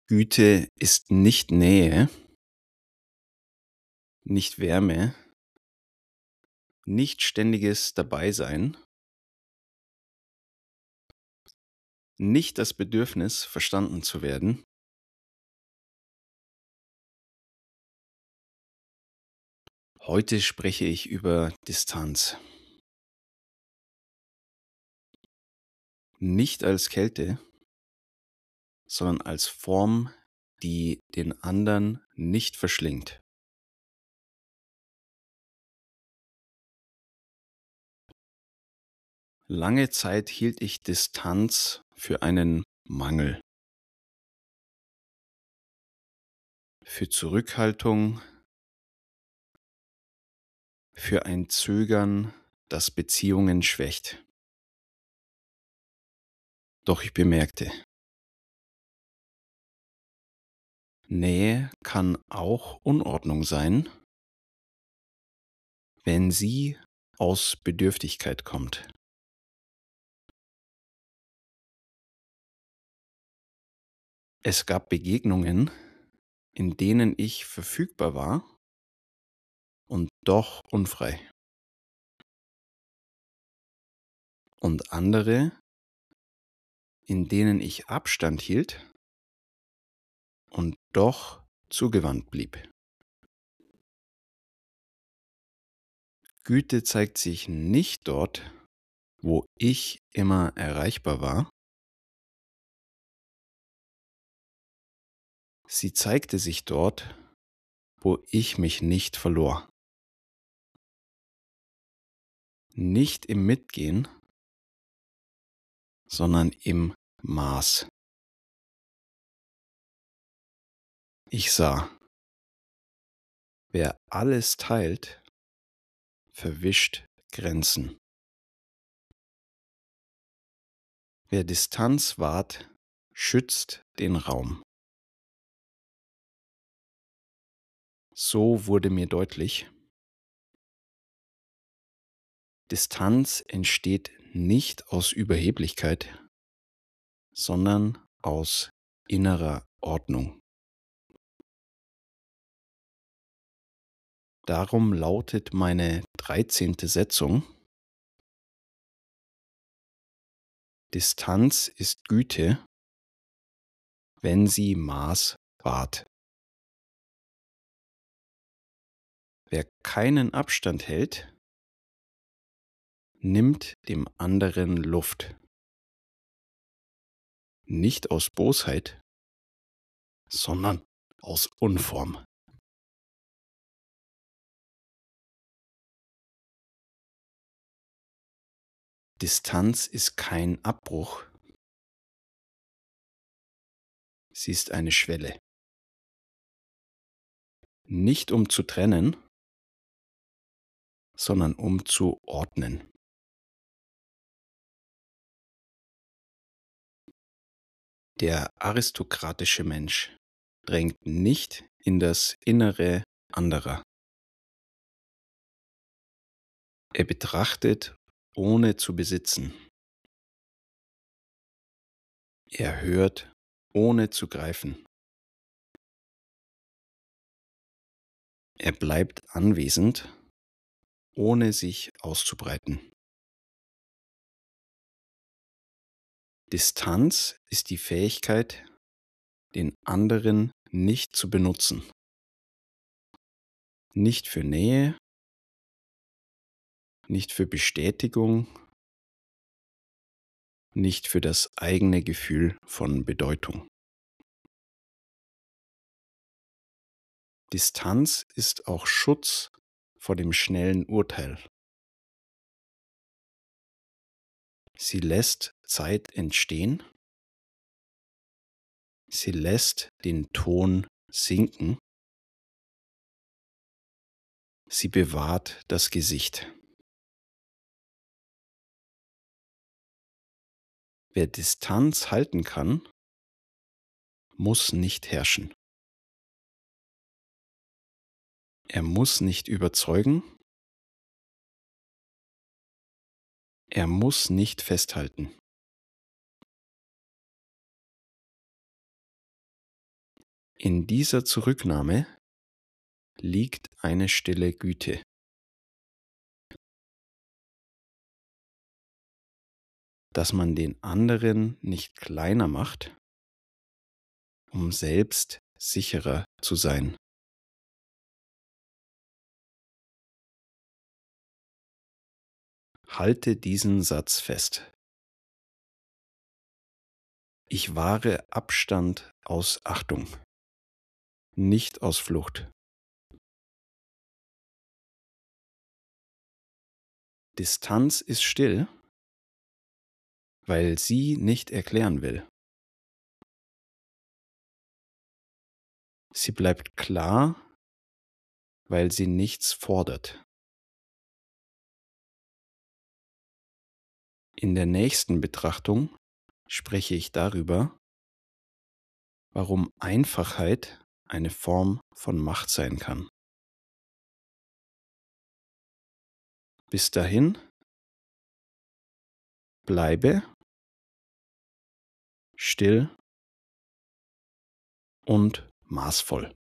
Güte ist nicht Nähe, nicht Wärme, nicht ständiges Dabeisein, nicht das Bedürfnis, verstanden zu werden. Heute spreche ich über Distanz. Nicht als Kälte, sondern als Form, die den anderen nicht verschlingt. Lange Zeit hielt ich Distanz für einen Mangel, für Zurückhaltung, für ein Zögern, das Beziehungen schwächt. Doch ich bemerkte, Nähe kann auch Unordnung sein, wenn sie aus Bedürftigkeit kommt. Es gab Begegnungen, in denen ich verfügbar war und doch unfrei. Und andere, in denen ich Abstand hielt und doch zugewandt blieb. Güte zeigt sich nicht dort, wo ich immer erreichbar war. Sie zeigte sich dort, wo ich mich nicht verlor. Nicht im Mitgehen, sondern im Maß. Ich sah, wer alles teilt, verwischt Grenzen. Wer Distanz wahrt, schützt den Raum. So wurde mir deutlich, Distanz entsteht nicht aus Überheblichkeit, sondern aus innerer Ordnung. Darum lautet meine 13. Setzung: Distanz ist Güte, wenn sie Maß wahrt. Wer keinen Abstand hält, nimmt dem anderen Luft. Nicht aus Bosheit, sondern aus Unform. Distanz ist kein Abbruch, sie ist eine Schwelle. Nicht um zu trennen, sondern um zu ordnen. Der aristokratische Mensch drängt nicht in das Innere anderer. Er betrachtet, ohne zu besitzen. Er hört, ohne zu greifen. Er bleibt anwesend, ohne sich auszubreiten. Distanz ist die Fähigkeit, den anderen nicht zu benutzen. Nicht für Nähe, nicht für Bestätigung, nicht für das eigene Gefühl von Bedeutung. Distanz ist auch Schutz vor dem schnellen Urteil. Sie lässt Zeit entstehen, sie lässt den Ton sinken, sie bewahrt das Gesicht. Wer Distanz halten kann, muss nicht herrschen. Er muss nicht überzeugen, er muss nicht festhalten. In dieser Zurücknahme liegt eine stille Güte, dass man den anderen nicht kleiner macht, um selbst sicherer zu sein. Halte diesen Satz fest. Ich wahre Abstand aus Achtung, nicht aus Flucht. Distanz ist still, weil sie nicht erklären will. Sie bleibt klar, weil sie nichts fordert. In der nächsten Betrachtung spreche ich darüber, warum Einfachheit eine Form von Macht sein kann. Bis dahin bleibe still und maßvoll.